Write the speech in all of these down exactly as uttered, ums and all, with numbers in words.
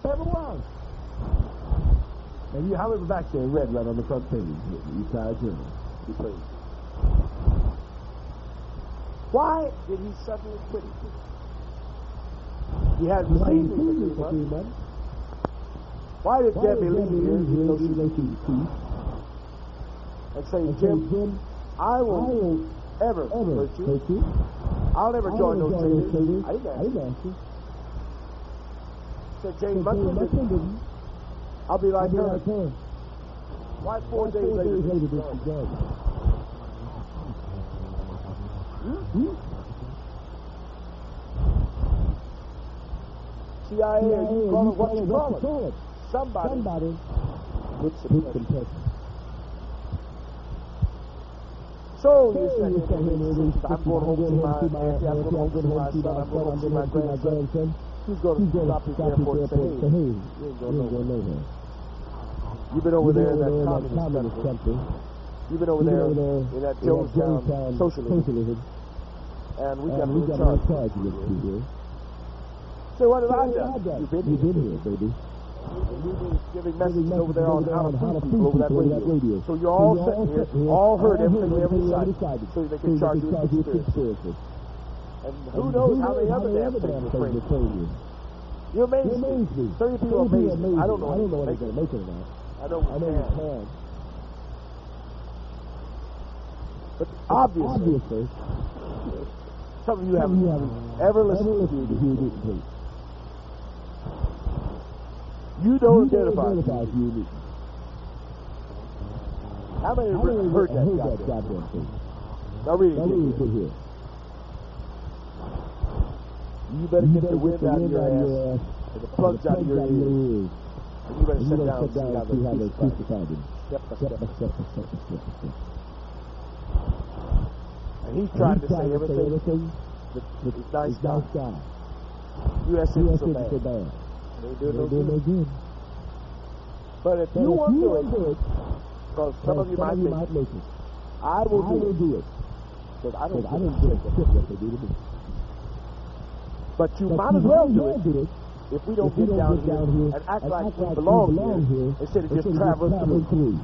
ever was. And you, how it back there in red right on the front page, the East Side Journal. He played. Why did he suddenly quit it? He hadn't seen me for three months. Why did Debbie leave here even though she was teeth? And say, Jim, I won't ever hurt you. I'll never join those traders. I didn't ask you. Said Jane Munson didn't. I'll be like her. Why four days later did she go? Hmm? C I A, you call it what you call it. Somebody, Somebody put some confession. So you said, I'm going home to my auntie, I'm going home to my son, I'm going home to my grandson. Who's going to stop at the airport and say, hey, you ain't going nowhere. You've been over there in that communist country. You've been over there in that Jonestown socialism. And we got no charge against you here. So what have I done? You've been here, baby. You've been giving messages over there on how to fool people over that radio. So you're all sitting here, all heard everything they ever decided, so they can charge you with conspiracy. And who knows how many other damn things are framed. You amaze me. Thirty people amaze me. I don't know what they're going to make it or not. I know we can. But obviously, some of you haven't ever listened to me. You don't identify as unique. How many have heard that goddamn thing? Now read it here. You better get the wind out of your ass and the plugs out of your ears. And you better sit down and see how they crucified him. Step by step by step by step by step by step. And he's trying to say everything that's nice guy. U S is so bad. They do no good. But if you want to do it, because some of you might make it, I will do it. Because I don't do it what they do to me. But you might as well do it if we don't get down here and act like we belong here instead of just traveling through.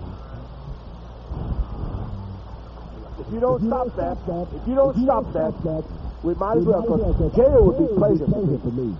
If you don't stop that, if you don't stop that, we might as well, because jail would be pleasure for me.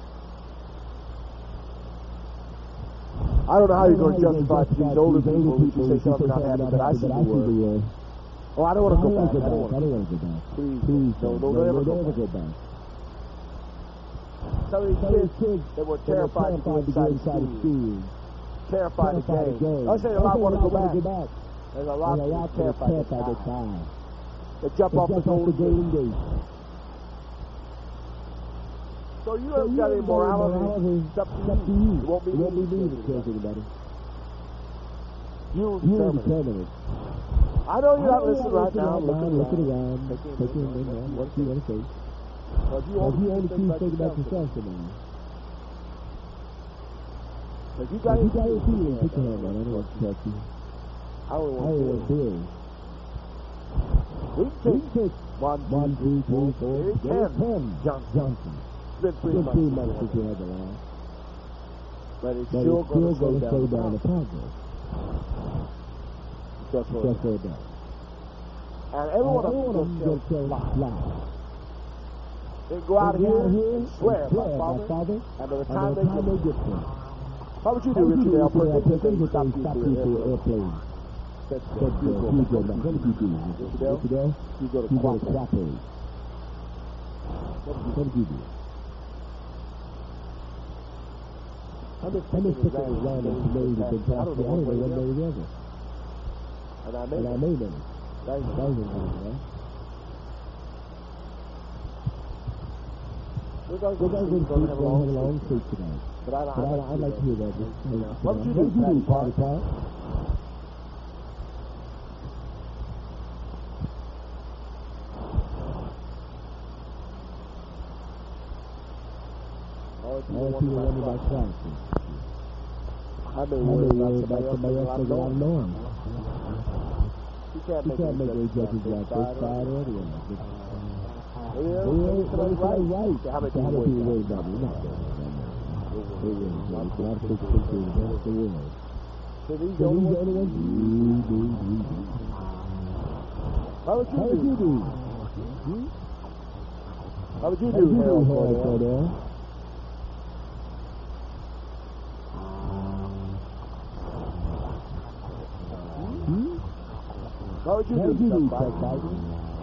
I don't know how you're going to justify to these older people that you say something not happening, but I see the word. Oh, I don't want to go back. I don't want to go back. Please, please, don't, don't ever go back. Some of these kids that were terrified to go inside the school, terrified of gangs. I say a lot want to go back. There's a lot of terrified to die. They jump off the golden gate. So you haven't got any morality. It's up to you. It won't be me that kills anybody. You determine it. I know you're not listening right now. Looking around. Taking in there. What do you want to say? Well, you only choose to think about yourself today. If you got any feelings, put your hand on. I don't want to talk to you. I don't want to do it. We can take one, one, three, four, four, ten. Johnson. It's been three months since you had the last. But it's but still, still going to slow down the progress. Just slow it down. And everyone of them going to tell lies. They go out of here and swear by Father, Father, and by the time they get there. What would you do, Richard Alpert? They would stop you for an airplane. That's what you go. What did you do? Richard, you go to cooperate. What did you do? I'm just thinking of around and made it and passed. I don't know one way or the other. And I made and I made it. Thank you. Thank you, right? We're going to have a long, long street tonight. But I, but I, I, I'd like to hear that. What would you do, Patty Party Park? All the people wonder about Christ. I've been worried about somebody else making a lot of noise. You can't make any judges like this side or the other. Well, somebody's right. How many people worry about me? They win. A lot of folks think they're the best in the world. So these So are these the are the ones. ones you do, you do. How would How would you you do? do? How would you How would do, you do, Harold Harold Cordell? Cordell? Hmm? How would you How would do, you do, Chuck Chuck Biden? Biden?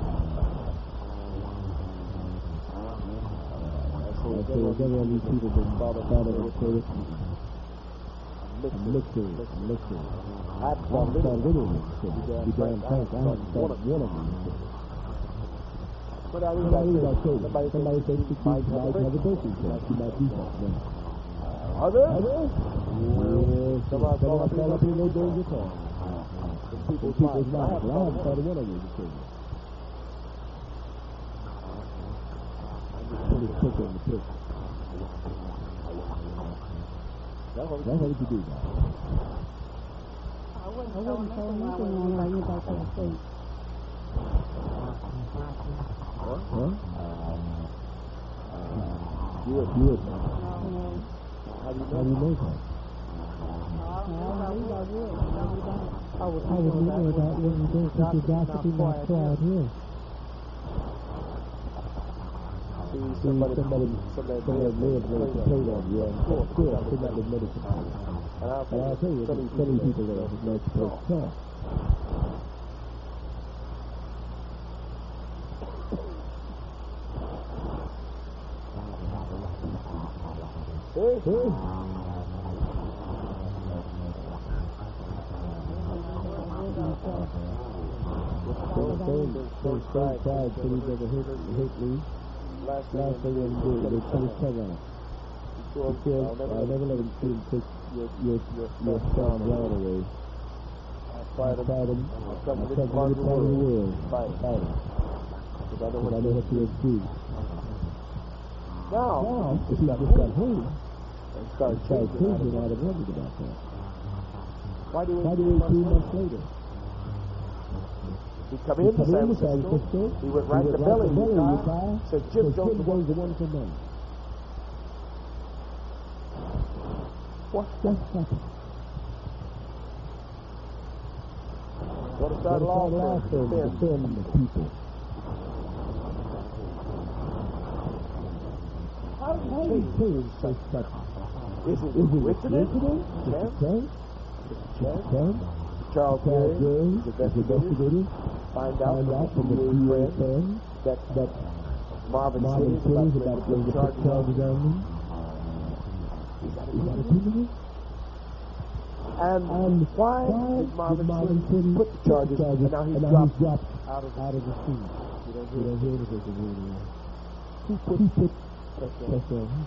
I say if every one of these people been thought of and say it, I'm mixing, I'm mixing. I I thought thought it of any of them. So, be damn frank, I haven't thought of one of them. But I What read I read that that say, somebody somebody thinks thinks she she might have a might have a birthday. birthday test. She might be something. Yeah. Are there? Are there? Yeah, Some of us some of us call call up up in in no no danger call. Some In people's people's minds. I minds. haven't Well, I haven't thought thought of of one. one of them before. I'm just picking the pick. That's what That's what you do, guys. I wouldn't throw nothing on like anybody say. Huh? You would. You would. How do you How do know? you know that? I would How would you know that when you don't keep your gossiping not quiet here? See, See, somebody, somebody, somebody, somebody may have made a play on you. Of course, I think that was medicine. And I'll And I'll tell you, some of some of these these people that are not supposed to talk. Hey, Hey, Don't don't don't don't try until you never hit hit me. last Last thing thing I'm doing, they cut his tongue out. you He said, I'll never let him see him take your your your son John away. I fight him. Fight him. I'll I'll come to come this to part the of the part of the world. world. Fight. Fight him. Because I know Because I what know you what you'll do. Now, Now, if he just got home, and start started changing changing, out I'd of have wondered about that. Why do Why we do we three months later? He come He in to come San in to San Francisco. Francisco. He went right He to went right Belly to Belly, Utah. Utah. Said Jim Said Jones Jim the one. Jones the wonderful man. What? Just happened. Going to start a law firm to firm to defend. defend the people. How do How you do you change? change such such? Is it Is it a coincidence? coincidence? Is it Chance? chance? Chance? Chance? Charles Charles Gary, Gary, the the investigator, investigator, find out found out from from the the D A D A friend friend that that Marvin Marvin City is City is about about to to put put charges on charges him. on me. Is that a Is that a coincidence? coincidence? And And why why did Marvin, did Marvin City City put the charges, and now he's and now dropped he's dropped out of the out of the scene? You don't You hear don't hear anything from him anymore. Who put He put pressure on him? pressure on him.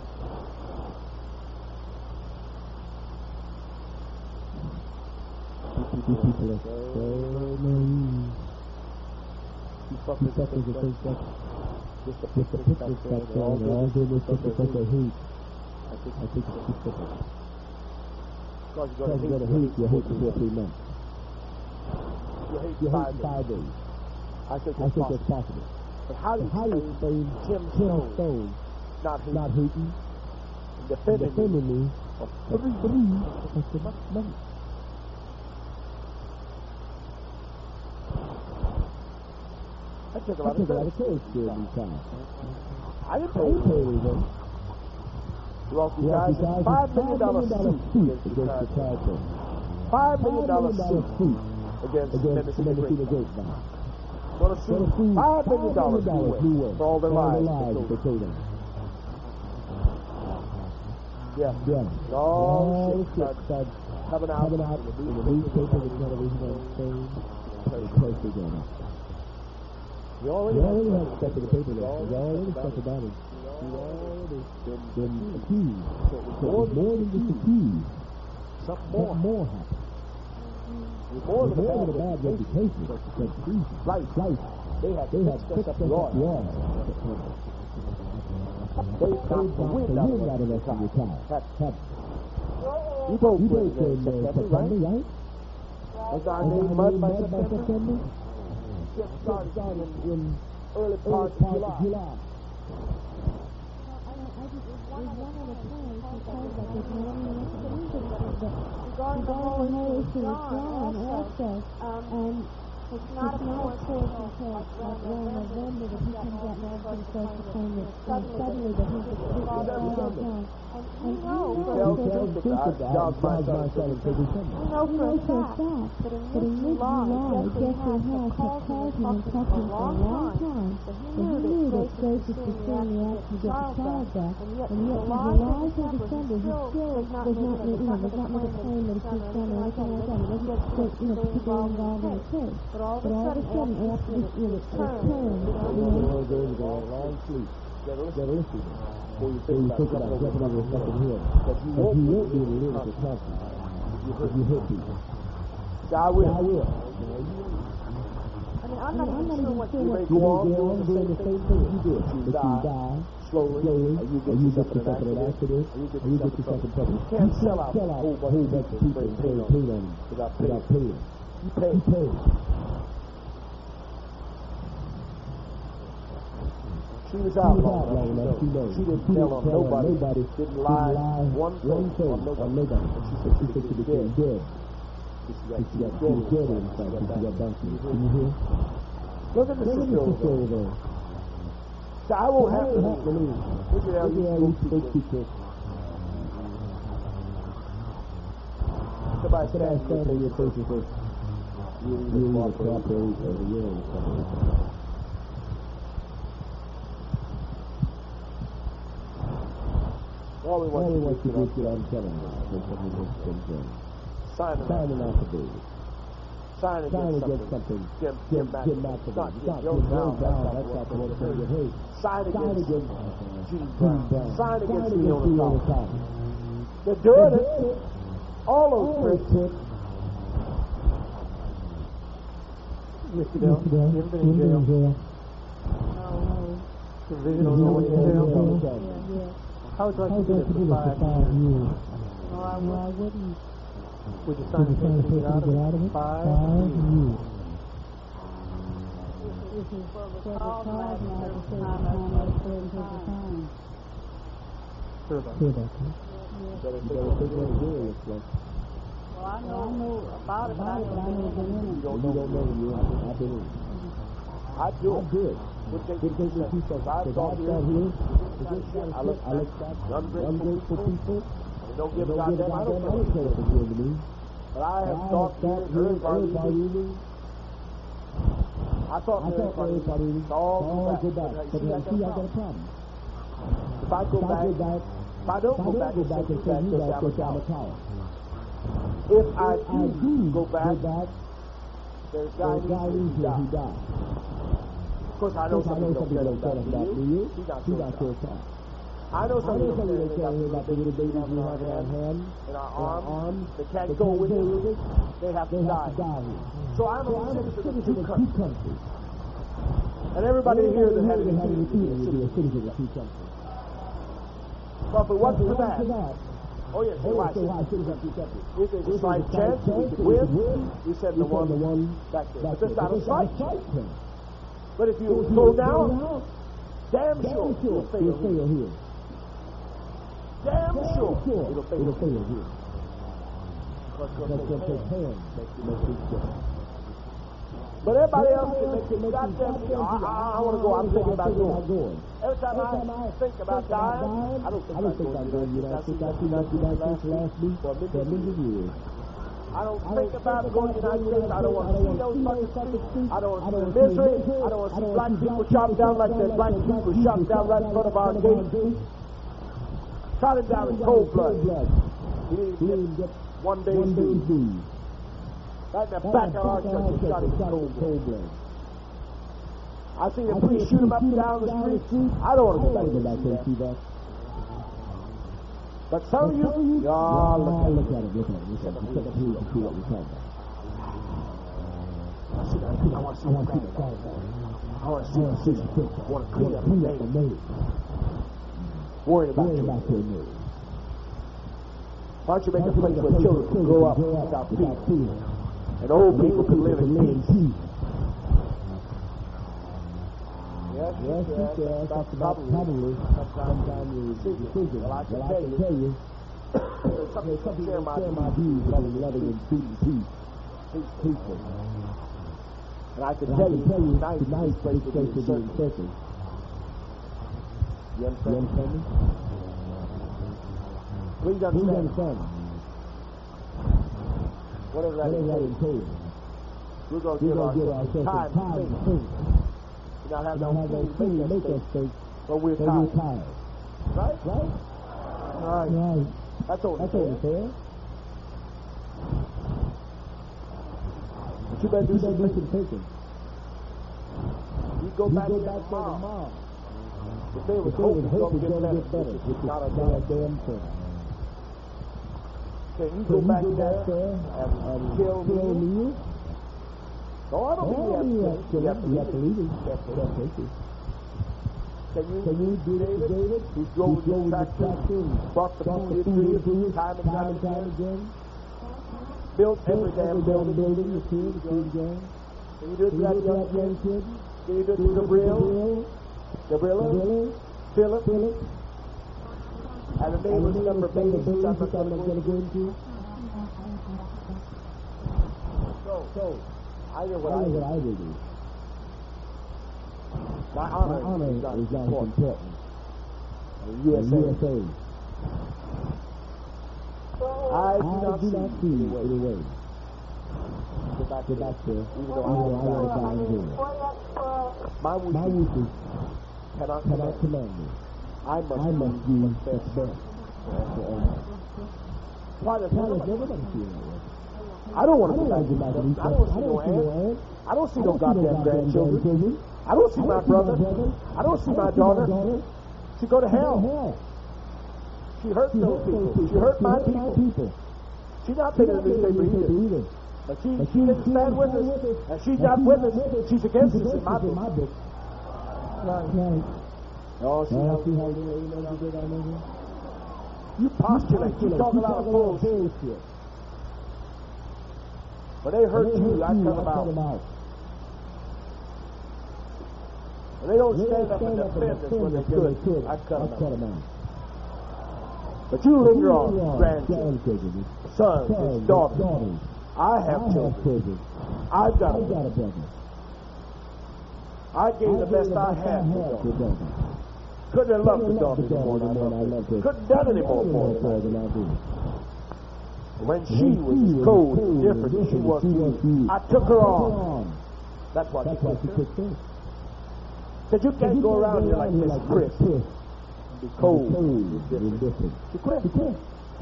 These people are so naive. You These fuckers that suckers think that think that that just the with the pictures pictures back back there, there, all they're all doing doing this this because just they because they hate. hate. I think I think it's too simple. because you're Because going you're to going hate, to hate, you hate for two or three months. You hate You five hate days. five days. I think I it's think possible. it's possible. But how do But you how do you explain explain Tim Tim Stone Stone not hating, not hating, and defending, defending me for for three three consecutive months? That took a I lot of took a lot of courage. courage during these times. I didn't I pay didn't pay anything. anything. Rossi Rossi Charles Charles five is million dollar suit suit against the against the Chargers. Chargers. Five million dollar Five suit suit against against Mendocino Mendocino Great. Grapevine. Gonna sue Gonna sue five million dollars new way for all their for all lives. the lies they that they told. told them. Yeah. Yeah. All All the the shit shit started started coming out coming out in in the the newspaper, newspaper, the television, on Spain, and the press again. We already We had already had stuff stuff in the paper We there. We already stuff talked about about it. We We already been been accused. accused. So it was So more it's more than just accused. Something more. Something more happened. It was more It's than a more bad than a bad reputation. reputation. But treason. Right. Right. They had They had fixed us fixed up us the up the arm. arm. They They knocked the knocked wind the out wind out of of us us in in your your time. time. That- You You both You were both in in uh, uh, September, September, right? right? Was our Was name our mud name by mud by September? September? Just started Started in in early early part of part July. of July. I just, one of the things he told that they Regarding the whole issue of Islam also, um, it's not a force until like around November that he comes out now and starts to claim that suddenly that he's the father of all time. And we know for a fact, we know for a fact that in mid-July, Jeffrey House had called him and talked to him for a long time, that he knew that Grace was pursuing the act to get the child back, and yet in July to December, he still does not, you know, does not make a claim that his son or anything like that. He doesn't get, you know, people involved in the case. But all of a sudden, after this, you know, it turned, you know, go on long sleep. Get listening. Before you think about jumping over something here. But you won't be able to live with the country if you hit people. I will. I will. I mean, I'm not even sure what you may go on doing the same thing you did. But you die slowly, or you get yourself in an accident, or you get yourself in trouble. You can't sell out a whole bunch of people and pay them without paying. You pay. You pay. She was out long enough. She knows. She didn't tell on nobody. Nobody didn't lie one thing on nobody. She said she said she was dead. Dead. She got dead inside. She got donkey. Can you hear? Look at the sister over there. So I won't have to believe. Look at how you speak people. Somebody stand in your face and say, you need to cooperate or you or something. All we want, All we want to do is get on telling you. Sign an affidavit. Sign against something. Jim, Jim, Jim McAvoy. Not Joe Brown. That's not the one saying, hey, sign against Gene Brown. Sign against Leona Thomas. They're doing it. All those tricks. Mister Dell, you ever been in jail? no, no. Provisional going in jail? Yeah. How would you like to do this for five years? No, I, well, I wouldn't. Would you sign a paper to get out of it? Five years. This is for the cause and I have to say the time I have to say and take the time. Sure about that. Sure about that. You better think what it is. Well, I know, I know about it, but I never been in it. You don't know you I've been in it. I do it. I do it. Would take the people. I thought here. I look, I look back. Ungrateful people. They don't give a goddamn. I don't care what they give to me. But I have thought here, heard everybody. I thought everybody. All go back. But you see, I got a problem. If I go back, if I don't go back, it's simply back to Alabama Tower. If I do go back, there's a guy who died. Of course, I know some people don't tell us about you. He's not sure about. I know some people don't tell us about the little babies we have in our hand, in our arms. They can't go with us. They have to die. So I'm a citizen of two countries. And everybody here that had it had it is a citizen of two countries. But if it wasn't for that, oh yes, so why citizen of two countries? If there's a slight chance we could win, we send the one back there. But there's not a slight chance. But if you slow down, damn sure you'll fail here. Damn sure it'll fail here. But everybody else can make it goddamn. I, I want to go. I'm thinking about going. Every time I think about dying, I don't think about going. I think I see that last week for a million years. I don't think about going to the United States. I don't want to see those fucking. I don't want to see the misery. I don't want to see black people chopped down like that black people were chopped down right in front of our gate. Shot it down in cold blood. He didn't get one day's food. Right in the back of our church, he shot him in cold blood. I seen a priest shoot him up and down the street. I don't want to go back there and see that. But some of you, y'all look at it, look at it, look at it, look at it, look at what we're talking about. I want to see the crowd. I want to see the city. I want to clean up the name. Worry about your name. Why don't you make a place where children can grow up without fear, and old people can live in peace? Yes, yes, yes, yes. That's about probably sometime your decision. Well, I can tell you, There's something to share my views, loving, loving, and beating peace, peaceful. And I can tell you, tonight, tonight's place will be encircled. You understand me? Please understand. Whatever that entails. We're going to give ourselves time to think. We not have no food to make us think, but we're tired. Right? Right? Right. That's only fair. But you better do some thinking. You go back there tomorrow. If they was hoping it's going to get better, which is not a damn thing. Can you go back there and kill me? No, I don't mean you have to. You have to leave it. Can you, Can you do David? He drove the tractor, brought the food into you time and time and time again. Built every damn building. building you see, again. Can you do it to that young kid? Can you do it to Gabriel? Gabriela? Philip? Philip? And the neighbor's number of babies I'm not going to go into. So, so, I know what I do. I do. My honor, My honor is not is important. important. U S A. U S A. I do I not do see, not see any way. way. Go back to that there. Even though I was down here. My wishes cannot, cannot command me. I must, I must do what's best. Why does everybody feel that way? I don't want to go back to my I don't see no aunt. I don't see no goddamn grandchildren. I don't see my brother. I don't see my daughter. She go to hell. She hurt those people. She hurt my people. She's not been in the newspaper either. But she, she didn't stand with us, and she's not with us. She's against us in my book. Right. Oh, see how you did on there? You postulate. You talk a lot of bullshit. When they hurt you, I cut them out. When they don't stand up and defend us when they could, I cut them out. But you linger on grandchildren, sons, and daughters. I have children. I've got a brother. I gave the best I had to them. Couldn't have loved the daughters more than I loved her. Couldn't have done any more for than I did. When she was cold and different than she was to you, I took her on. That's what she took her. Said you can't go around here like this, Chris. Be cold and different. She quit. She quit.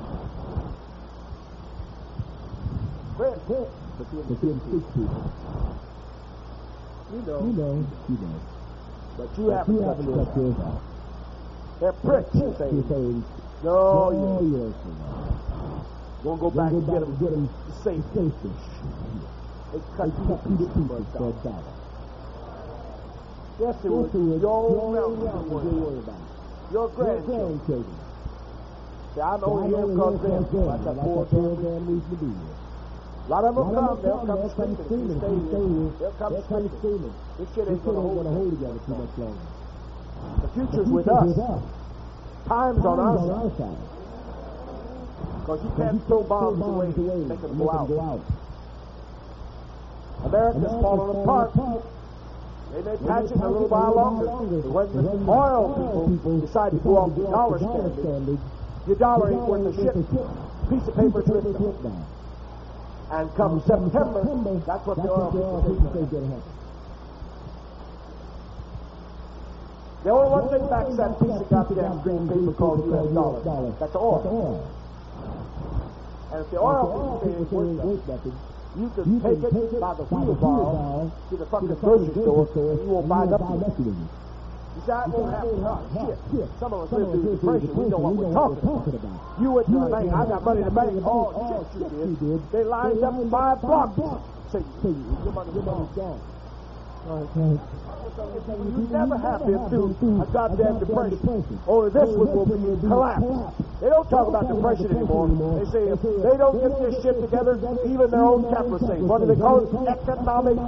Quit. Quit. But you didn't speak to her. You know. You know. You know. But you haven't cut yours off. They're pricks, you say. No, yes. Won't go back and get them, get them safe. Safe. They cut you to pieces for a dollar. Yes, it was your own relative you're worried about. Your grandchildren. See, I'm only here because them. Like that poor damn needs to be here. A lot of them will come, they'll come screaming. If you stay here, they'll come screaming. This shit ain't gonna hold together too much longer. The future's with us. Time's on our side. Because you can't throw bombs away and make them go out. America's falling apart. They may patch it a little while longer. But when the oil people decide to go off the dollar standard, your dollar ain't worth a shit. Piece of paper twisted down. And come September, that's what the oil people say is going to happen. The only one thing backs that piece of goddamn green paper called U S dollar. That's the oil. And if the oil people say it's worth nothing, you can take it by the wheelbarrow to the fucking grocery store and you won't buy nothing. You say, I won't have to talk shit. Some of us live through the depression. We know what we're talking about. You went to the bank. I got money to bank. Oh, shit, you did. They lined up five blocks. Say, your money's gone. You never have been through a goddamn depression. Only this one will be collapse. They don't talk about depression anymore. They say if they don't get this shit together, even their own capitalists say, what do they call it? Economic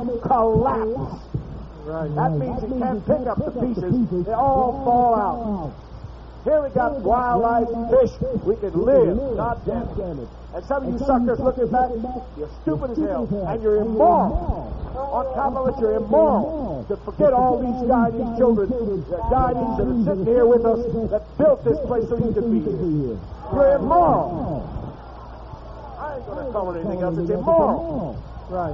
collapse. Right. That means you can't pick up the pieces. They all fall out. Here we got wildlife, fish. We can live, not damage. And some of you suckers looking back, you're stupid as hell, and you're immoral. On top of it, you're immoral to forget all these guys, these children, the guardians that are sitting here with us that built this place so you could be here. You're immoral. I ain't going to call it anything else. It's immoral. Right.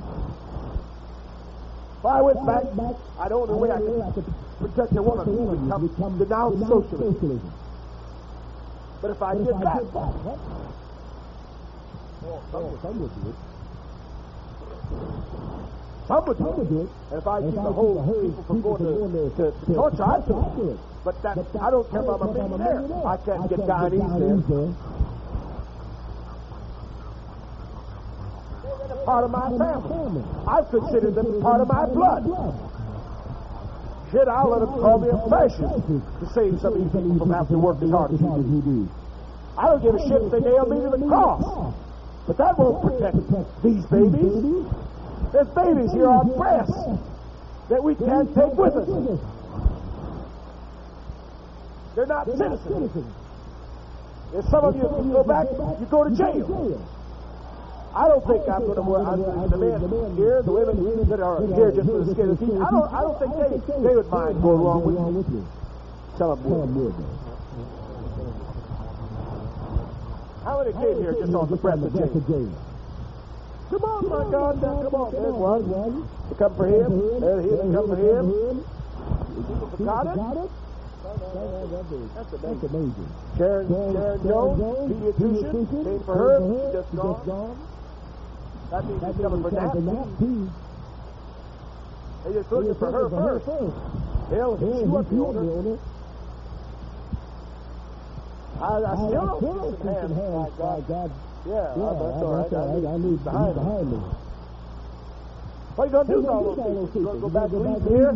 If I went back, I don't know where I could protect the woman who would come denounce socialism. But if I did that, oh, some would do it. Some would do it. And if I keep the whole people from going to, to, to torture, I'd do it. But that, I don't care if I'm a millionaire. I can't get Guyanese there. They're part of my family. I've considered them part of my blood. Shit, I'll let them call me a fascist to save some of these people from having to work as hard as you do. I don't give a shit if they nail me to the cross. But that won't protect these babies. There's babies here on breasts that we can't take with us. They're not citizens. If some of you go back, you go to jail. I don't think I'm going to work. The men here, the women that are here just for the skin of the teeth, I don't, I don't think they, they would mind going along with you. Tell them would. How many came here just on the breath of James? Come on, my God, now, come on. There's one. They come for him. There's he that come for him. People forgot it? That's amazing. Sharon, Sharon Jones, pediatrician, came for her. She's just gone. That means he's coming for that. They just looking for her first. Hell, she wasn't the owner. I, I still don't see some hands, my God. God. Yeah, yeah, that's all right. I need, I need behind, behind me. What are you going to do with all those people? You going to go back and leave here?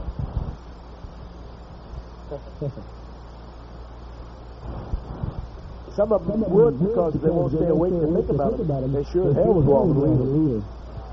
Some of them would because they won't stay awake and think about it. They sure as hell was walking leaving.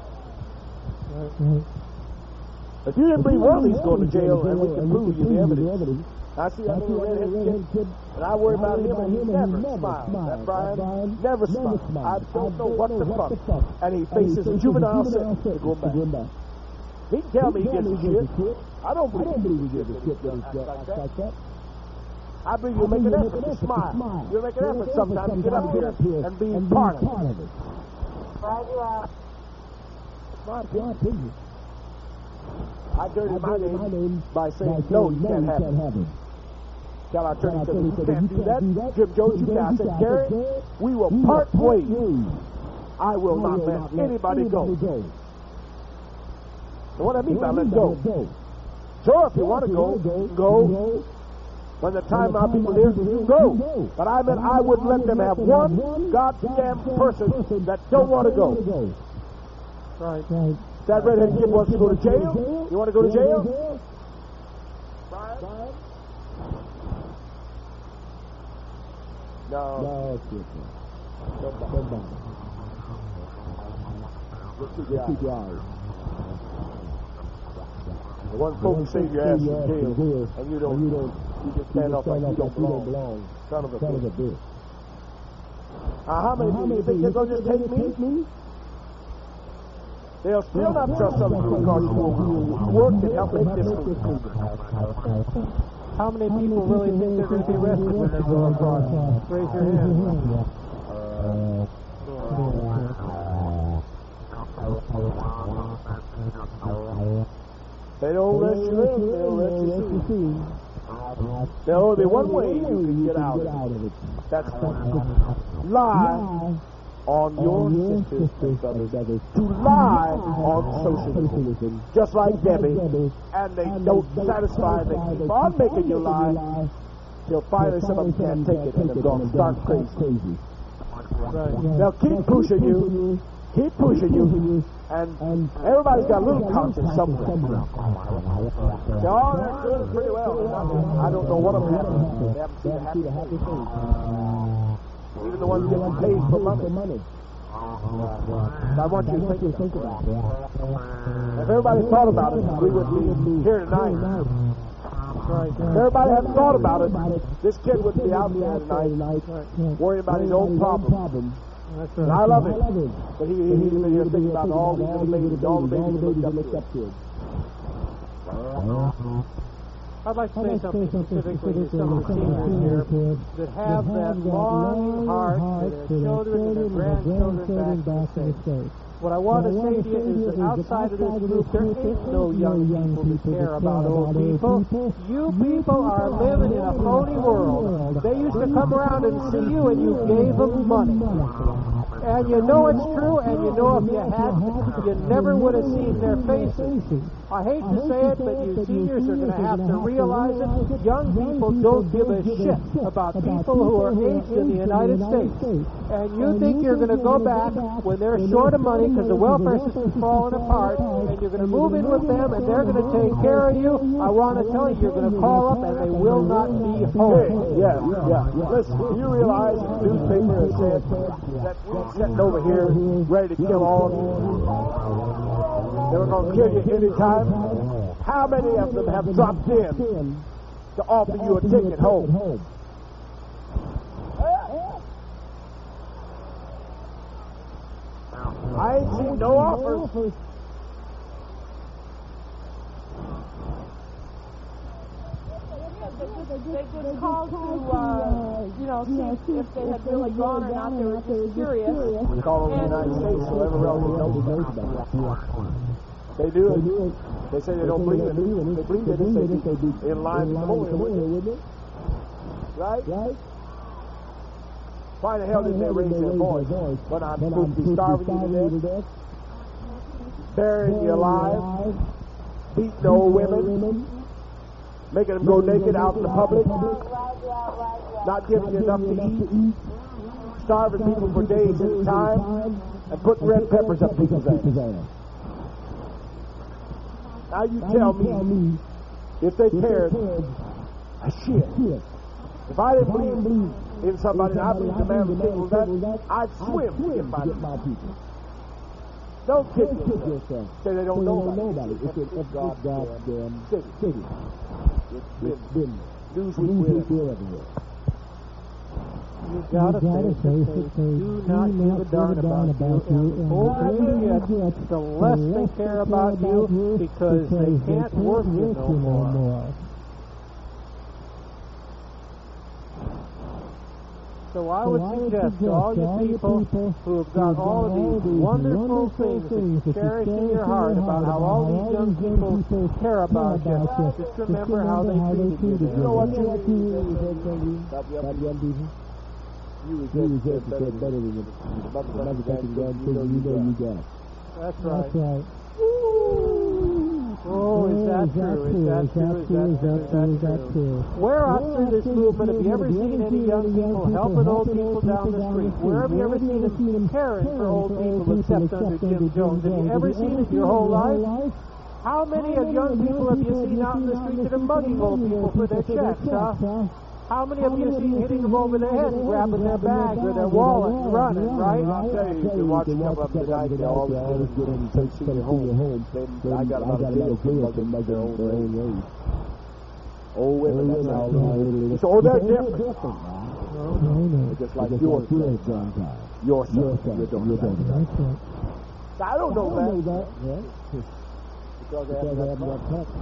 If you didn't believe one of these going to jail, and we can prove you the evidence. I see that little redheaded kid, and I worry about him, and he never smiles. That Brian never smiles. I don't know what the fuck. And he faces a juvenile sentence to go back. He can tell me he gives a shit. I don't believe he gives a shit that he's got like that. I believe you'll make an effort to smile. You'll make an effort sometimes to get up here and be part of it. Right you out. My opinion. I dirtied my name by saying, no, you can't have it. Tell our attorney said, you can't do that. Jim Jones, you can't. I said, Gary, we will part ways. I will not let anybody go. And what I mean by let go? Sure, if you want to go, go. When the time our people here, you go. But I meant I wouldn't let them have one goddamn person that don't want to go. Right. That redheaded kid wants to go to jail? You want to go to jail? Brian? No. No, it's good. Just keep your eyes. The one folks say your ass in jail, and you don't, you don't, you just stand up like you don't belong. Son of a bitch. Now, how many people you think they're going to just take me? They'll still not trust some people because you will work and help make this move. How many people really think they're going to be arrested when they go abroad? Raise your hand. They don't let you live, they'll let you see. There'll only be one way you can get out of it. That's lie on your sisters, brothers, to lie on socialism, just like Debbie, and they don't satisfy, they keep on making you lie, till finally some of them can't take it and they're going to start crazy. They'll keep pushing you, keep pushing you, and everybody's got a little conscience somewhere. They're all they're doing it pretty well. I don't know what I'm having. They haven't seen a happy face. Even the ones getting paid for money. I want you to think, think about it. If everybody thought about it, we would be here tonight. right. If everybody hadn't thought about it, this kid wouldn't be out there tonight worrying about his own problems. That's And right. I love him. But he, he's been here thinking about all these little babies, all the babies that looked up to him. I'd like to say something specifically to some of the seniors here that have that long heart for their children and their grandchildren back in the States. What I want to say to you is that outside of this group, there ain't no young people that care about old people. You people are living in a phony world. They used to come around and see you and you gave them money. And you know it's true, and you know if you hadn't, you never would have seen their faces. I hate to say it, but you seniors are going to have to realize it. Young people don't give a shit about people who are aged in the United States. And you think you're going to go back when they're short of money because the welfare system's falling apart, and you're going to move in with them, and they're going to take care of you. I want to tell you, you're going to call up, and they will not be home. Yeah, yeah. Listen, do you realize the newspaper has said that we're sitting over here ready to kill all of you? They were going to kill you any time. How many of them have dropped in to offer you a ticket home? I ain't seen no offers. They just called to, uh, you know, see if they had really gone or not. They were just curious. We call them the United States, so every relative knows about it. They do it. They say they don't believe it. They believe it. They say be in line for the morning, wouldn't they? Right? Right? Why the hell didn't they raise their voice? When I'm supposed to be starving you to death, burying you alive, beating old women, making them go naked out in the public, not giving you enough to eat, starving people for days at a time, and putting red peppers up people's ass. Now you tell me if they cared a shit. If I didn't believe in somebody, and I believe the man was capable of that, I'd swim to get my people. Don't kid yourself. Say they don't know about it. It's a goddamn city. It's been Newsweek everywhere. You gotta face it. They do not give a darn about you. And the older you get, the less they care about you because they can't work you no more. So I would suggest to all you people who have got all of these wonderful things that you cherish in your heart about how all these young people care about you, just remember how they treated you. You know what you do? You resist better than the motherfucking gun, you know you got. That's right. Oh, is that true? Is that true? Is that true? Where up through this movement have you ever seen any young people helping old people down the street? Where have you ever seen them caring for old people except under Jim Jones? Have you ever seen it your whole life? How many of young people have you seen out in the street that are mugging old people for their checks, huh? How many of you have seen hitting them over the head and grabbing their bag or their wallet and running, right? I'll tell you, you can watch a couple of them tonight, they always get in and see your home. Then I got about a deal of mugging their own age. Old women, that's how they So, oh, they're different. They're just like your son. Your son. Your daughter. I don't know that. Because they haven't got touched.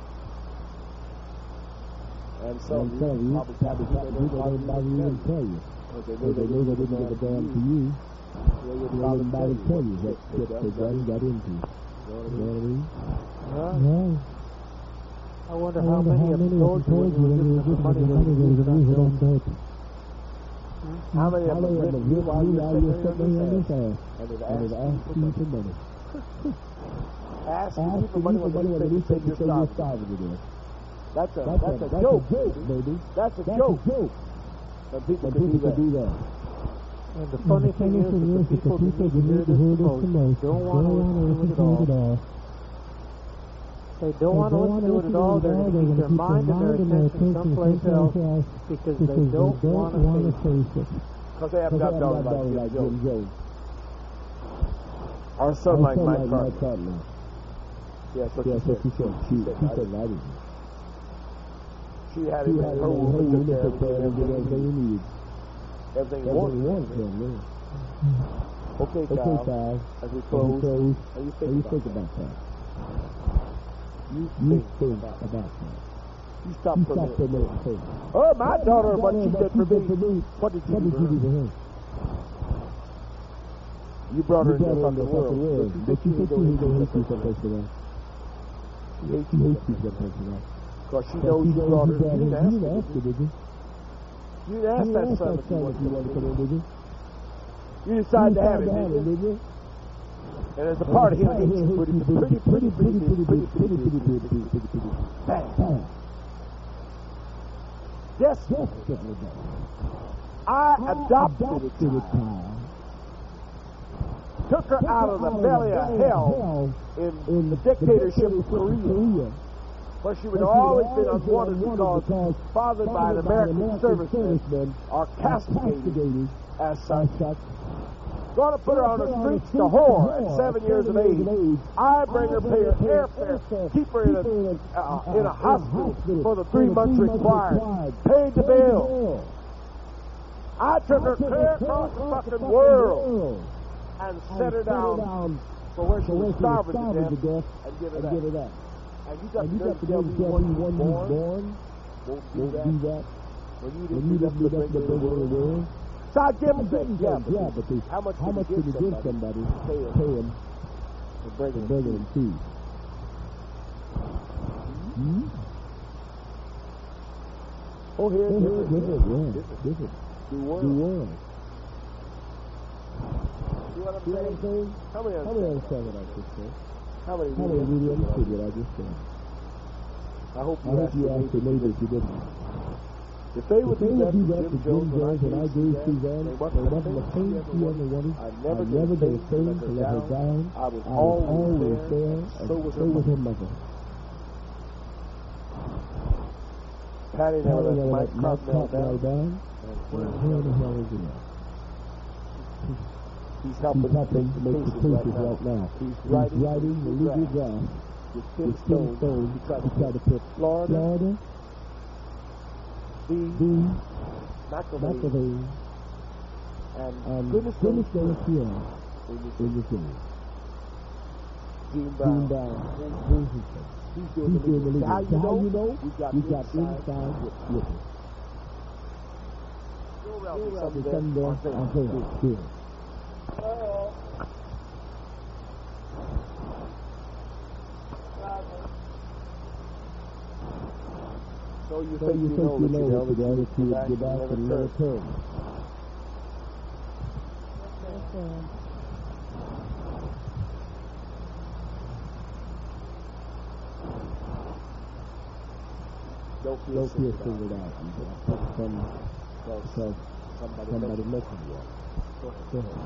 And so, and so you probably probably probably even tell you. Because they knew they didn't give a damn to you. They wouldn't probably tell you what they got into. You know what I mean? Yeah. I wonder how many of them told you when you were just the money was on dope. How many of them went you while you were sitting on this ass? And they've asked you for money. Ask you for money when they say you're starving to do it. That's a, that's, that's a, a joke, baby. That's a that's joke. A joke. But people, but people can do that. And the funny thing is that the people who need to hear this the most don't want to listen to it at all. They don't want to listen to it at all. They're going to keep their mind and their attention someplace else because they don't want to face it. Because they haven't got dollars like Jim Jones. Or something like Mike Carter. Yes, what you said. She said that. She had She him had in her her room, room, took took care of care him, of him, everything everything he he needed. needed. Everything he Everything wanted. he wanted from me. Okay, Okay, Kyle, Kyle, as we as we close, close, how you what think do you about think that? about that? You You think think about about that. that. You stop You for a stop for a minute. minute and think. Oh, my daughter, what daughter, she did for me. What did you What do did for you do her? for her? You brought her You into brought the her in fucking the fucking world. world. But you But think you you think you hate hate you someplace someplace around. around. She hates She you hates you someplace someplace around. Because she But knows you brought her. brought You her. didn't You ask her, didn't ask her, did you? did you? You didn't ask You that didn't son ask if that you son if wanted you to wanted to come come in. in, did you? You decided to have You it, decided to have didn't it, you? did you? And as a part of him, hates you pretty, pretty, pretty, pretty, pretty, pretty, pretty, pretty, pretty, pretty, pretty, bang. Yes, Desperately bad. I I adopted a adopted a child. child. Took her out of the belly of hell in in the dictatorship of Korea, where she would always been unwanted because fathered by an American serviceman are castigated as such. Going to put her on the streets to whore at seven years of age. I bring her, pay her airfare, keep her in a, uh, in a hospital for the three months required, paid the bill. I took her clear across the fucking world and set her down for where she was starving to death and give her that. And you got And you to got to tell go me tell when me you when were you born, born, won't do won't that. do that. When you When didn't you do that, didn't do the that, the big big world. world. So I give them Give things, them yeah, things, but, yeah, but they- how much how can much you can you give give somebody? somebody? Pay them. Pay them And bring for them burger and cheese. Hmm? Oh, here, Different, different, different, yeah. yeah, Different. different. The The world. world. See what I'm See what I'm saying? saying? How many How many understand? understand what I just said? How many How many really really understood understood what I what I just said? I hope I you hope asked you your asked your neighbor neighbor if you didn't. if they would If they do would that do to that Jim to Jim Jones when I Jones and I gave gave Suzanne, Suzanne, they there wasn't the wasn't a thing thing she she ever wanted. I I never did never a did a thing thing to to let her down. I I was was always always there, there, and and so was so her was her mother. mother. Patty Patty never let never Mike let Mike Cottonell Cottonell down. down. And Where where the hell is he now? He's He's helping helping make to the make the cases cases right right now. now. He's He's writing writing the legal draft with Tim with Tim Stone. Stone. He tried He to tried to put Florida, Florida, the the McIlvaine, McIlvaine, and and goodness goodness knows knows who else in this in this area. Gene Dean Brown. Brown, who's his name? He's doing He's the doing the legal. legal. How you How know? you know? We got We got inside inside witness. witness. There's There's something something there. there. I'm saying, good. So you So think you you think know you that know you that you never never go go back back and and never never turn. turn. Don't feel Don't feel singled singled out. out. You got to from Because because somebody, somebody makes mentioned you. Go ahead. Go ahead.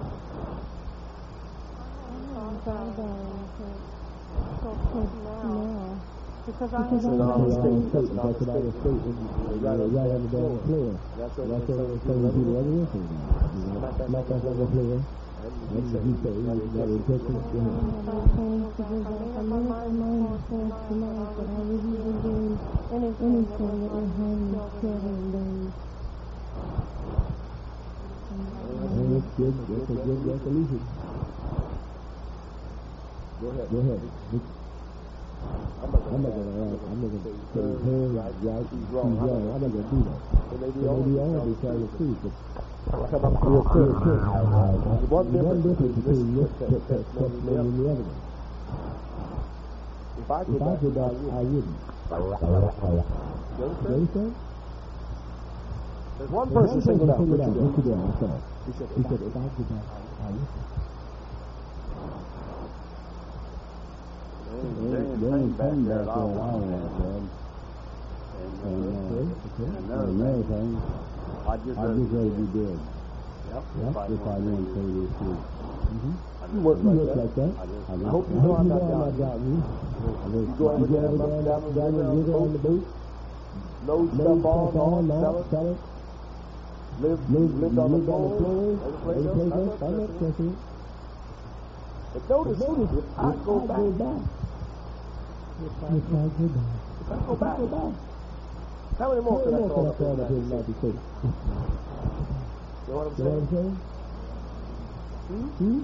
Because I Because have I'm not a not state. state. That's That's not not a a state. state. You're You're right on right the on the damn floor. floor. That's what That's the what same the same people people do. everywhere say. Smack that Smack that motherfucker motherfucker floor. floor. And What you did say, you say? you got You got intentions. intentions? Go ahead. Anything that will harm your children, then Oh, that's good. That's a good resolution. Go ahead. Go ahead. I'm not I'm not gonna gonna lie. I'm not gonna say say her her right, right, she's she's wrong. wrong. I'm not gonna do that. It may be So all maybe of all us be telling the truth, but Come up real quick, quick. The one The one difference difference between this test test test testimony and the other one. If I If could I back could it back, up, I wouldn't. you You understand? understand? There's one There's person singled out. singled out. Richard Richard Dale. Dale, I saw. He said, He said, if I could back, I would. There ain't thing back there all I want, man. And, uh, Okay. and another thing, I just I'd just rather be dead. Yep, Yep, if I if I want want to to say say this this truth. Mm-hmm. You work You like look that. like that. I just, I I hope you hope know I'm you not know I'm not doubting doubting you. You go every You go day every down, day down, down down, and down on the boat. load Load stuff on, stuff on, on, sell on, it. sell it. Live, Live, lived on the lived on the floor. floor. Every place Every else. place I'm else. not I'm not touching it. touching it. But notice, Notice, if I go back, back. If I go back. if I go back, How many more How can I many call more up can I in call up here in United United States? States? You know what I'm You know what I'm saying? saying? Hmm?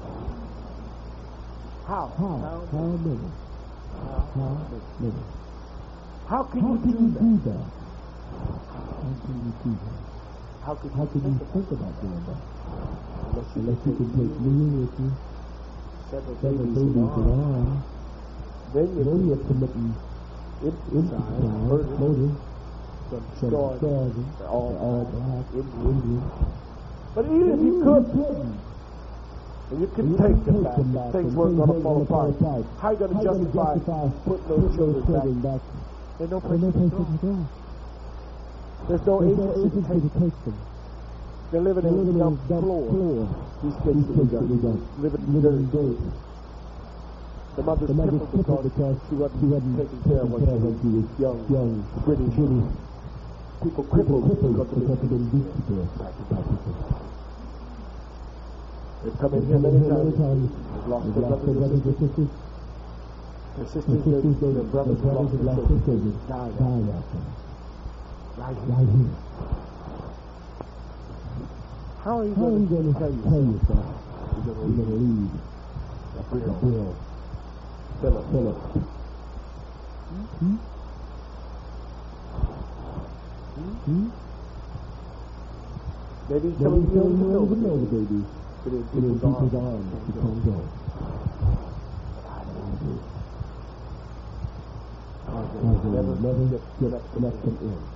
How? How? How many? How many? How can How you can do you that? do that? How can you do that? How can How you can you think think about doing that? unless you Unless you can can take me with you, several seven babies babies in in arms? arms, Then then you're you're committing infantile, infantile, murder, murder, some some destroying, starving, all all black, Indian. But even if you could, and you can You take can them take back, them back, things and weren't things going to weren't fall gonna fall apart. apart. How are you going How to you gonna justify justify putting those children children back? back? There's no There's place no to place go. to go. There's no There's no agency to agency to take them. take them. They're living They're in living a on dump the dump floor. floor. These These kids kids are that we got living in living in dirt. dirt. The mother's The mother's crippled because because she wasn't, she wasn't taking care of when she was she was young. young, British. British. People People crippled crippled because because of of the the beat to death. They've come in They here come many in here many times. times. They've lost They've their lost their brothers brothers and and sisters. sisters. Their Their sisters, their, sisters, their their brothers, brothers have have lost lost their their children. children. Died Died after. right here. Right here. How are you How are you going going to to tell tell yourself yourself you're you're going to going to leave leave a a bill? bill? Philip. Philip. Hmm? Hmm? Maybe he's Maybe telling he's you telling you you don't to even know know the the baby. baby. But in But in people's people's arms, arms, you you can't can't go. go. Because Because they they never never get get let let them them in. in.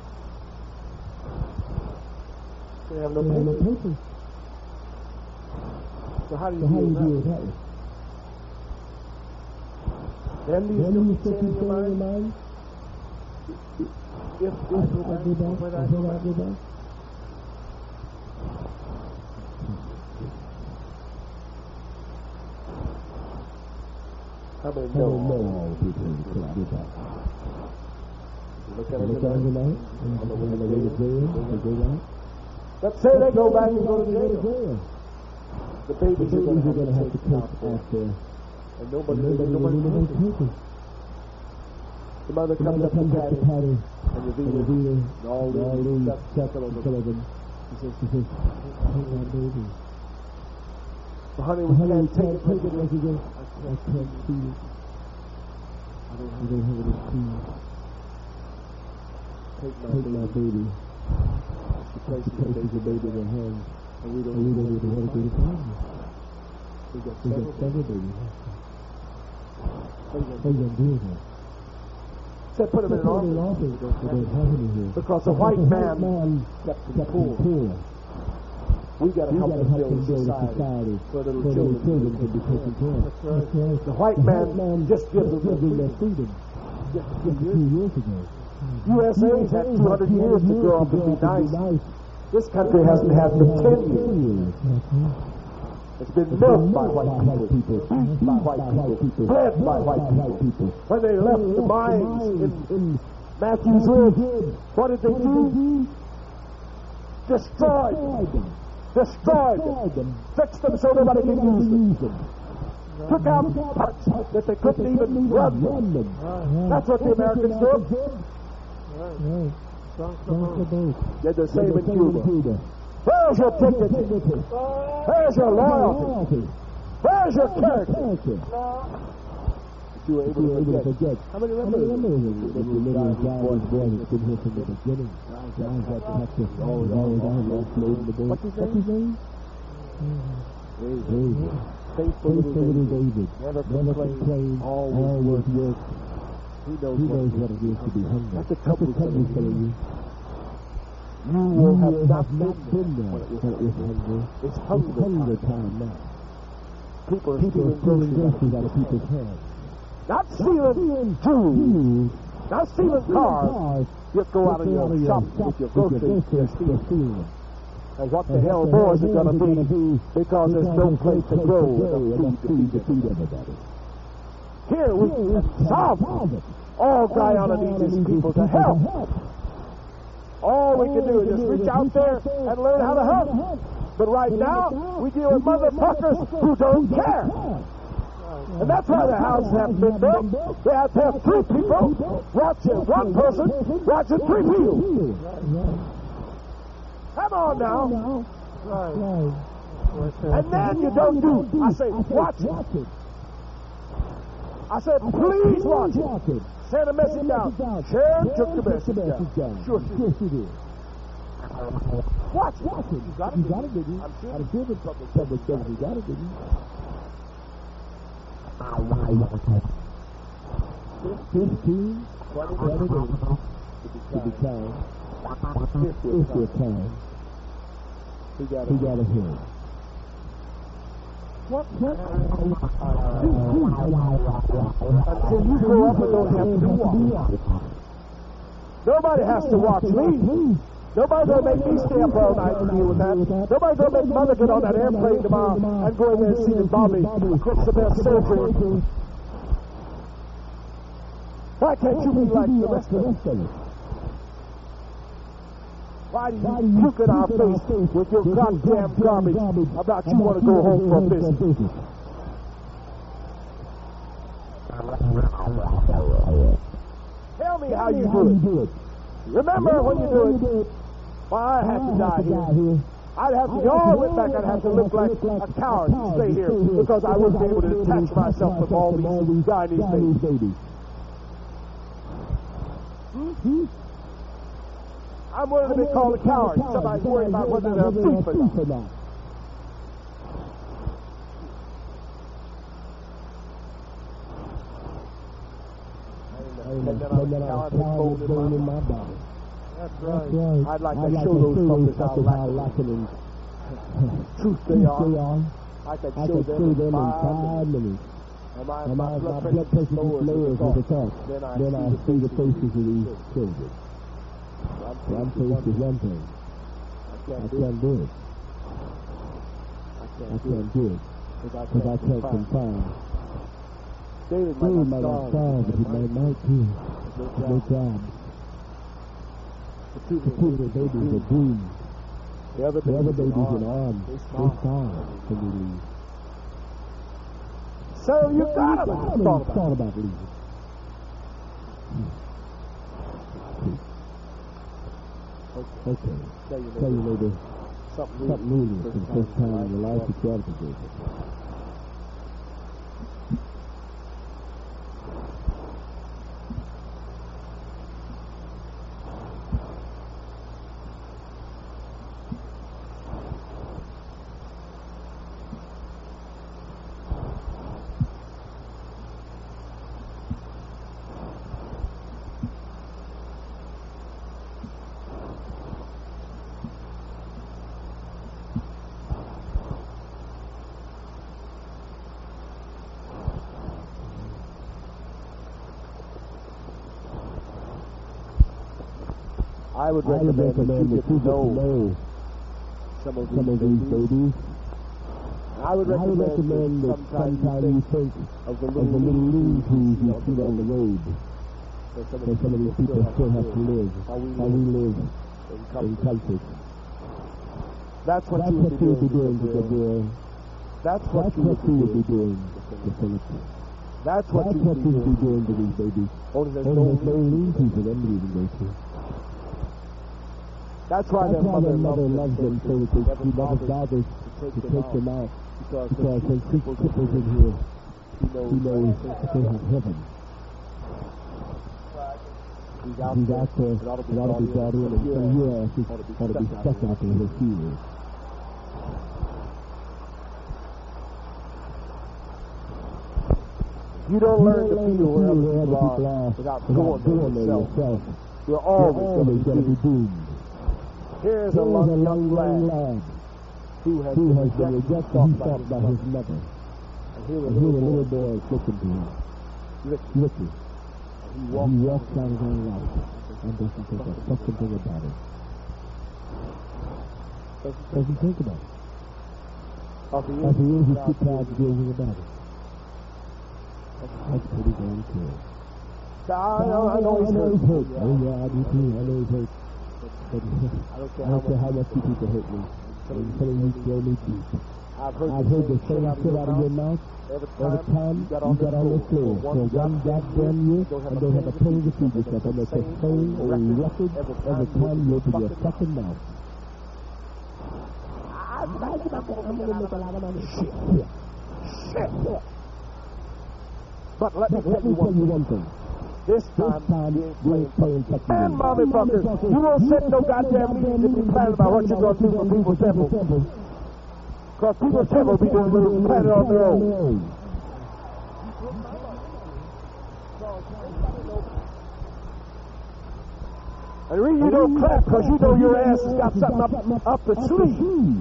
They have no They have no papers. papers. So how do you So how do deal you with deal with that? that? Then do you Then still you keep still saying in keep your saying in your mind, mind, if I I go go back, back, when I I go go back, back, go back. how many I know don't know all all of the these people who things? could do that. You look at You it look at them tonight, tonight, on the way on the to way to jail, jail, they go back. let's say they go back and go to They go to jail. jail. The The babies are going babies are to going to have have to to take take out out there. and nobody, Nobody, nobody, nobody, nobody nobody takes it. takes it. The mother The comes mother up to comes up Patty to Patty and and Ravina, Ravina, and all and all these these stuff, stuff, Sullivan. Sullivan. He says, He says, take my baby. well, honey, Well, we honey, we can't take can't it take it like like this. this. I I can't can't see it. I don't I have don't have any key. Take my Take my baby. baby. She She places the places the baby baby in in her her hand, hand, and we don't and we don't even even want want to to do do the the family. family. We got We got several several babies. babies. What are you What gonna are do? you going to do with her? Said put him in an Put her in an office. office. We don't We have don't it. have any here. Because the Because white the man man kept them kept poor. them poor. We got to We help got to them help build a them build a society society for little where children little children can be taken care of. That's right. That's right. The white The man white man just gives them gives them their their freedom just a just few a few years. years ago. U S A's had two hundred years to grow up and be nice. This country hasn't had but ten years. It's been milked by white people, eaten by white people, bled by white people. When they left the mines in, in Matthews Ridge, what did they do? Destroyed them. Destroyed them. Fixed them so nobody can use them. Took out parts that they couldn't even run them. That's what the Americans did. Right. Sunk the boat. Did the same in Cuba. Where's your dignity? Where's your loyalty? Where's your character? But you were able to forget. How many How many remember? members of the little guy was born has been here from the beginning? Guys that have to always, always, always slave the boy. What's his What's his name? David. Faithful Faithful little little David. David. Never Never complained. complained. Always Always worked. worked. He knows He what knows it what it is to be hungry. That's a That's trouble a trouble for you. You will have You not have not been been there there when it when it was was hungry. It's It's hunger hunger time. time now. People are People are stealing stealing groceries groceries out of people's hands. Not stealing Jews. Not stealing cars. Just go out of your shop with your groceries. You're stealing. And what the hell more is it going to be? Because there's no place to grow enough food to feed everybody. Here we can solve it. All Guyana needs is people to help. All we can do is just reach out there and learn how to help. But right now, we deal with motherfuckers who don't care. And that's why the houses have been built. They have to have three people watching, one person watching three fields. Come on now. Right. And then you don't do, I say, watch it. I said, please watch it. Send a message out. Sharon took the message down. Sure she did. Watch it. You got it, didn't you? I'm sure the public public service, you got it, didn't you? Fifteen, twenty days to be time. Fifty time. He got He got a hit. What? What? Until you grow up and don't have to do walk. Nobody has to watch me. Nobody gonna make me stay up all night to deal with that. Nobody gonna make mother get on that airplane tomorrow and go in there and see the Bobby get the best surgery. Why can't you be like the rest of us? Why do you puke in our face with your goddamn garbage about you want to go home for business? Tell me how you do it. Remember when you do it? Why, I had to die here. I'd have to, y'all went back, I'd have to look like a coward to stay here because I wouldn't be able to detach myself from all these Chinese babies. Hmm? I'm willing to be called a coward. Somebody's worried about whether they're a thief or not. And then I'm a coward with gold in my body. That's right. I'd like to show those fuckers how lacking in truth they are. I could show them in five minutes. And my, And my my, my blood blood pressure pressure lowers lowers with with the the talk. talk. Then I Then I see the faces of these children. I'm One face is one thing. I I can't do it. can't do it. I I can't do can't do it. it. Because Because I I can't can't confine. David David might might not not starve, starve, but he might not too. No No job. job. The two The two little babies are doomed. The other The other babies babies in in arms. arms. They They starve. starve when they leave. So you got I to haven't thought about thought it. about leaving. Okay. Tell you Tell you later. later, Something something new new for the first time in your life that you ought to do. I would I would recommend that recommend you that get you to get to know know some of some of these these babies. babies. I would I would recommend recommend that that sometimes sometime you you think think of the of the little little lean-tos lean-tos you you see on the road. that some That some of these people still have to live. How we How we live live in in comfort. comfort. That's what That's you what would you be would be doing doing to to the Gabriel. girl. That's what That's you what you would would be be doing. doing to Philip. That's what That's you what would you be would be doing. doing to these babies. Only there's Only no there's no lean. lean-to for them to even go to. That's why That's their why mother their mother loves loves them so that She they, never she never bothers bothers to to take take them them out out. because Because when when she she cripples cripples in in here, here, she knows she knows that they have heaven. he's out He's there. out there, It ought to it ought to be brought in, and your some of your asses ought to be ought to be stuck stuck out out there in her field. You don't You learn don't to learn feel to wherever feel wherever people people are are without without going there going there yourself. yourself. You're You're always always going to going to be be doomed. Here's a Here's a young, young, young young lad lad who has who been has been rejected rejected and and thought thought by by his his mother. mother. And here a And here a little little boy boy is looking to him. looking. Looking. He He walks walks down his own life and doesn't think a fucking thing about it. Doesn't think about it. Of the As he is, he's now too proud to do anything about it. That's pretty damn cool. I know, I know he's hurt. hurt. Oh yeah, I do too. I know he's hurt. But I don't I care don't care how how much much you people hurt me. I'm telling you, kill me deep. I've heard, I've heard the same shit out of your mouth every every time, time you got you on got on the this floor. floor. For one goddamn year, and don't have a penny to feed yourself. And it's the same old record every time you open your fucking mouth. I'm gonna make a lot of money. Shit. Shit. But let me But tell let you me tell you one one thing. This This time, time, you you ain't ain't playing fucking And games. motherfuckers, you don't set no goddamn meeting to be planning about what you're going to do for people's temple. Because people's temple be doing planning on their own. And the reason you don't clap because you know your ass has got something up, up its sleeve.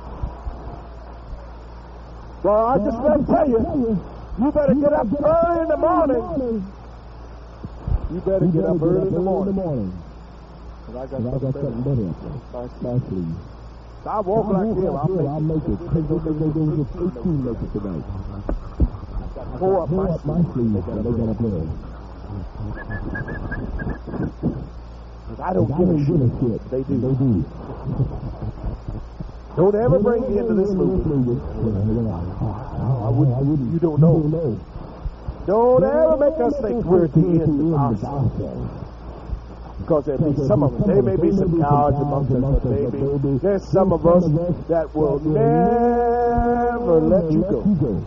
Well, I just got to tell you, you better get up early in the morning. You better get up early in the morning. And I got something better. My sleeve. I walk like him. I'll I'll make it. Because they they they just eighteen make it tonight. Pull up Pull my up my sleeve. They got a play. I don't give a shit. They do. They do. Don't ever bring me into this movie. I wouldn't. I wouldn't. You don't know. Don't ever make us think we're at the end of ourselves. Because there be some of us. There may be some cowards amongst us, but maybe there's some of us that will never let you go.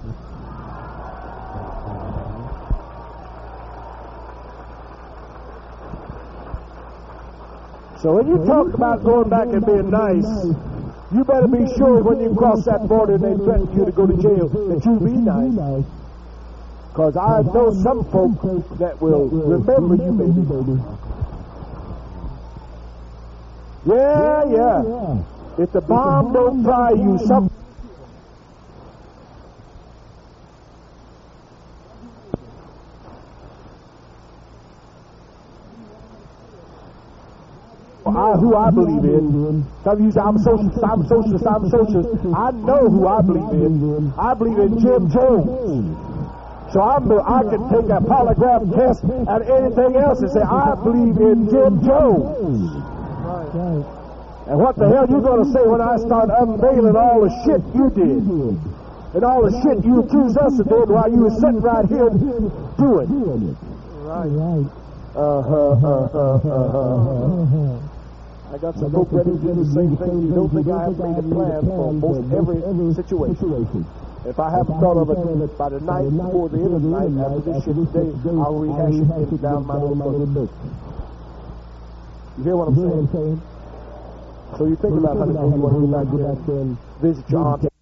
So when you talk about going back and being nice, you better be sure when you cross that border and they threaten you to go to jail that you be nice. Because I know some folk that will remember you, baby. Yeah, yeah. If the bomb don't fry you, some... I, who I believe in. Some of you say, I'm socialist, I'm socialist, I'm socialist. I know who I believe in. I believe in Jim Jones. So I'm, I can take a polygraph test and anything else and say, I believe in Jim Jones. Right. And what the hell you going to say when I start unveiling all the shit you did? And all the shit you accused us of doing while you were sitting right here doing it. Right. Right. Uh-huh, uh-huh, uh-huh. I got some folk ready to do the same thing. You don't think I have made a plan for most every situation. If I haven't thought of it by the night before the end of the night, after this shit today, I'll rehash it down my little book. You hear what I'm saying? So you think about how you want to go back there and visit your aunt.